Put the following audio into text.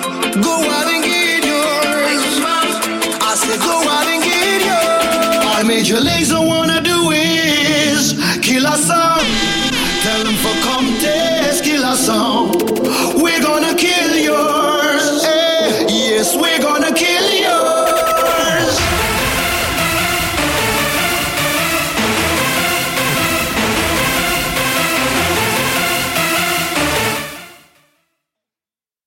Go out and get yours. I said go out and get yours. All Major Lazer wanna do is kill a song. Tell them for come test, kill a song. We're gonna kill